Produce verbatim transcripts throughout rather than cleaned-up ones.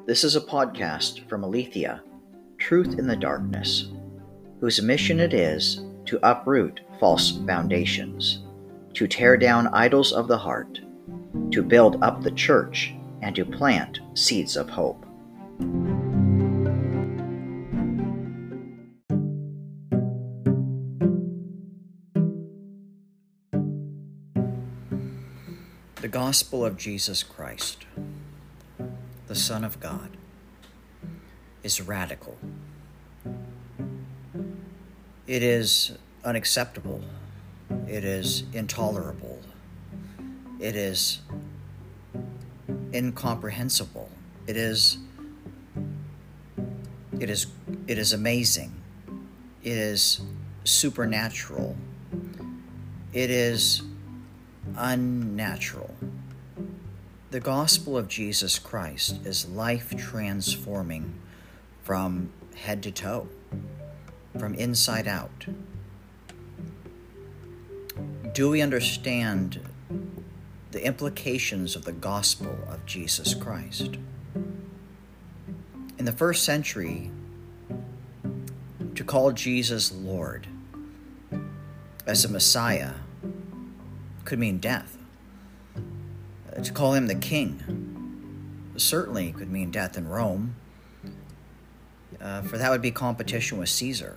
This is a podcast from Aletheia, Truth in the Darkness, whose mission it is to uproot false foundations, to tear down idols of the heart, to build up the church, and to plant seeds of hope. The Gospel of Jesus Christ, the Son of God, is radical. It is unacceptable. It is intolerable. It is incomprehensible. It is it is it is amazing. It is supernatural. It is unnatural. The gospel of Jesus Christ is life-transforming from head to toe, from inside out. Do we understand the implications of the gospel of Jesus Christ? In the first century, to call Jesus Lord as a Messiah could mean death. To call him the king certainly could mean death in Rome, uh, for that would be competition with Caesar.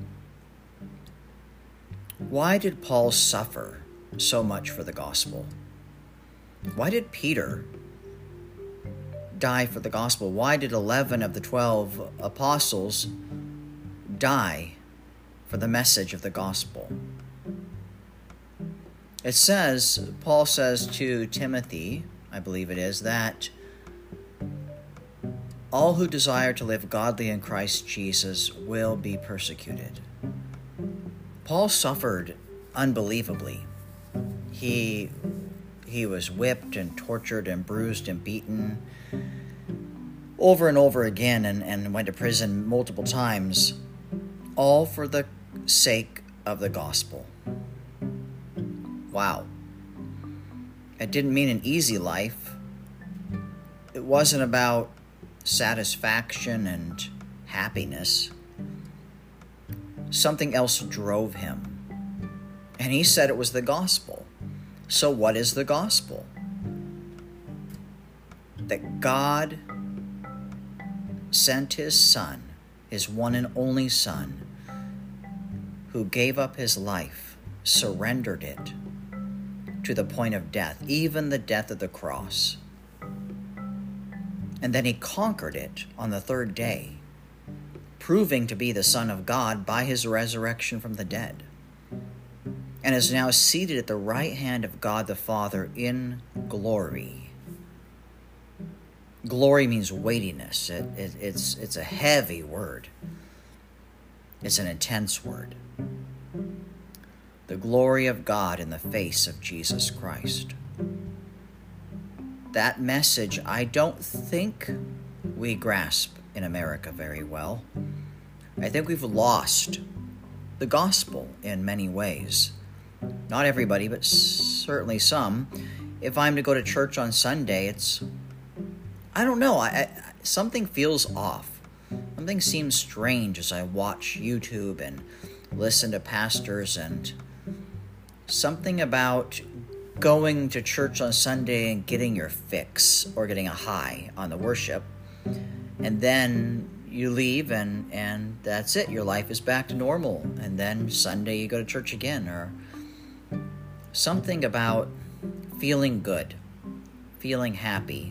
Why did Paul suffer so much for the gospel? Why did Peter die for the gospel? Why did eleven of the twelve apostles die for the message of the gospel? It says, Paul says to Timothy, I believe it is, that all who desire to live godly in Christ Jesus will be persecuted. Paul suffered unbelievably. He, he was whipped and tortured and bruised and beaten over and over again and, and went to prison multiple times, all for the sake of the gospel. Wow. It didn't mean an easy life. It wasn't about satisfaction and happiness. Something else drove him. And he said it was the gospel. So what is the gospel? That God sent his Son, his one and only Son, who gave up his life, surrendered it to the point of death, even the death of the cross. And then he conquered it on the third day, proving to be the Son of God by his resurrection from the dead, and is now seated at the right hand of God the Father in glory. Glory means weightiness. It, it, it's, it's a heavy word. It's an intense word. The glory of God in the face of Jesus Christ. That message I don't think we grasp in America very well. I think we've lost the gospel in many ways. Not everybody, but certainly some. If I'm to go to church on Sunday, it's, I don't know, I, I, something feels off. Something seems strange as I watch YouTube and listen to pastors, and something about going to church on Sunday and getting your fix or getting a high on the worship, and then you leave and, and that's it. Your life is back to normal. And then Sunday you go to church again, or something about feeling good, feeling happy,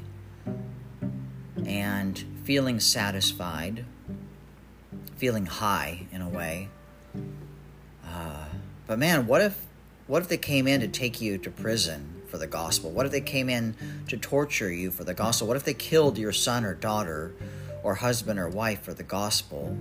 and feeling satisfied, feeling high in a way. Uh, but man, what if What if they came in to take you to prison for the gospel? What if they came in to torture you for the gospel? What if they killed your son or daughter or husband or wife for the gospel?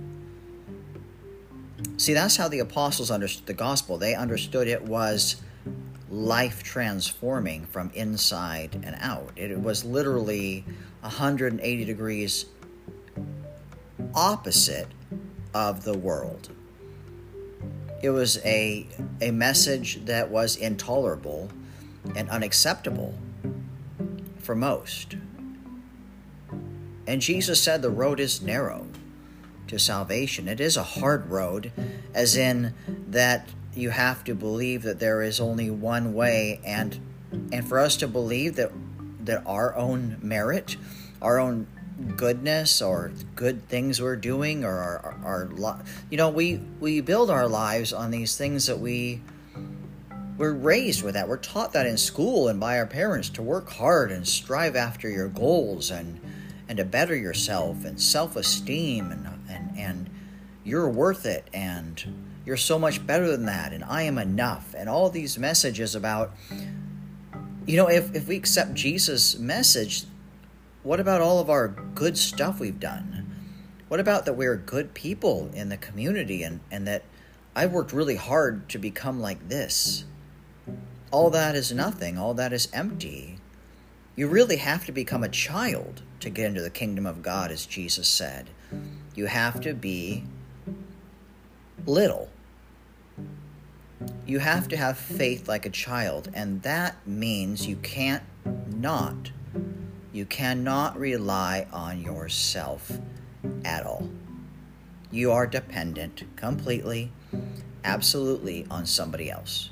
See, that's how the apostles understood the gospel. They understood it was life-transforming from inside and out. It was literally one hundred eighty degrees opposite of the world. It was a a message that was intolerable and unacceptable for most. And Jesus said the road is narrow to salvation. It is a hard road, as in that you have to believe that there is only one way, and and for us to believe that that our own merit, our own goodness, or good things we're doing, or our, our, our you know, we we build our lives on these things that we we're raised with, that we're taught that in school and by our parents, to work hard and strive after your goals, and and to better yourself, and self-esteem, and and and you're worth it, and you're so much better than that, and I am enough, and all these messages about, you know, if, if we accept Jesus' message, what about all of our good stuff we've done? What about that we're good people in the community, and, and that I've worked really hard to become like this? All that is nothing. All that is empty. You really have to become a child to get into the kingdom of God, as Jesus said. You have to be little. You have to have faith like a child, and that means you can't not, you cannot rely on yourself at all. You are dependent completely, absolutely on somebody else.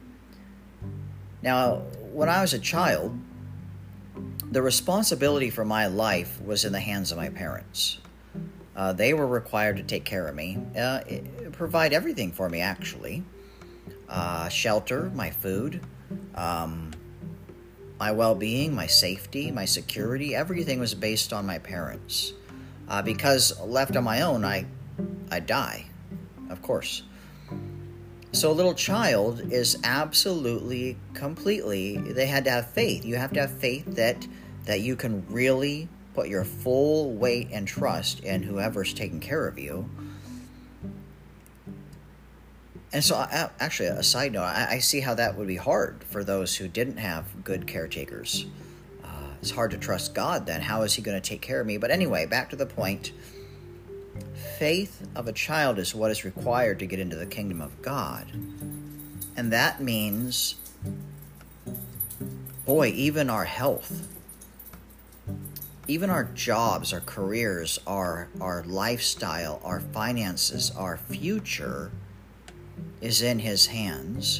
Now, when I was a child, the responsibility for my life was in the hands of my parents. Uh, they were required to take care of me, uh, provide everything for me, actually. Uh, shelter, my food, um, my well-being, my safety, my security, everything was based on my parents. Uh, because left on my own, I, I'd die, of course. So a little child is absolutely, completely, they had to have faith. You have to have faith that, that you can really put your full weight and trust in whoever's taking care of you. And so, I, actually, a side note, I, I see how that would be hard for those who didn't have good caretakers. Uh, it's hard to trust God then. How is he going to take care of me? But anyway, back to the point. Faith of a child is what is required to get into the kingdom of God. And that means, boy, even our health, even our jobs, our careers, our, our lifestyle, our finances, our future is in his hands.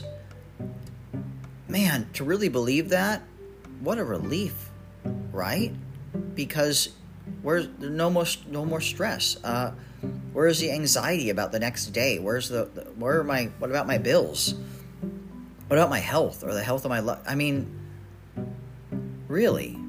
Man, to really believe that, what a relief, right? Because where's no more no more stress? Uh, where is the anxiety about the next day? Where's the, the where are my what about my bills? What about my health, or the health of my life? I mean, really,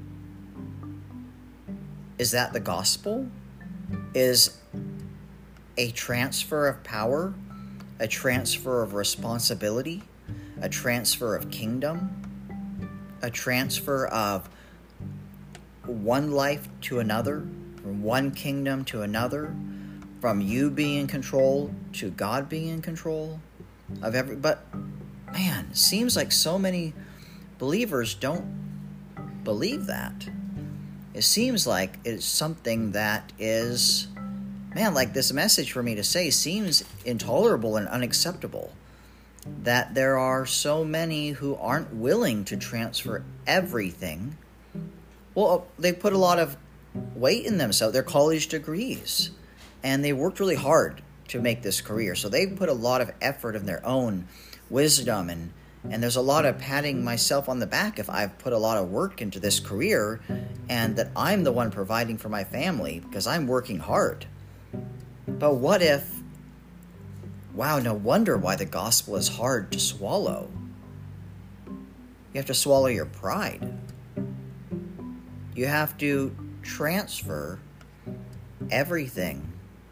is that the gospel? Is a transfer of power, a transfer of responsibility, a transfer of kingdom, a transfer of one life to another, from one kingdom to another, from you being in control to God being in control of every. But man, it seems like so many believers don't believe that. It seems like it's something that is, man, like this message for me to say seems intolerable and unacceptable. That there are so many who aren't willing to transfer everything. Well, they put a lot of weight in themselves, their college degrees, and they worked really hard to make this career. So they put a lot of effort in their own wisdom, and, and there's a lot of patting myself on the back if I've put a lot of work into this career, and that I'm the one providing for my family because I'm working hard. But what if, wow, no wonder why the gospel is hard to swallow. You have to swallow your pride. You have to transfer everything.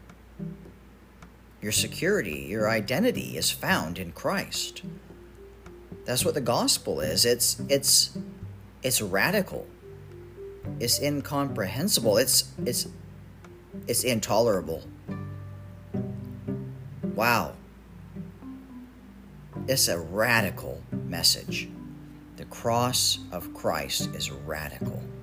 Your security, your identity is found in Christ. That's what the gospel is. It's it's it's radical. It's incomprehensible. It's it's it's intolerable. Wow. It's a radical message. The cross of Christ is radical.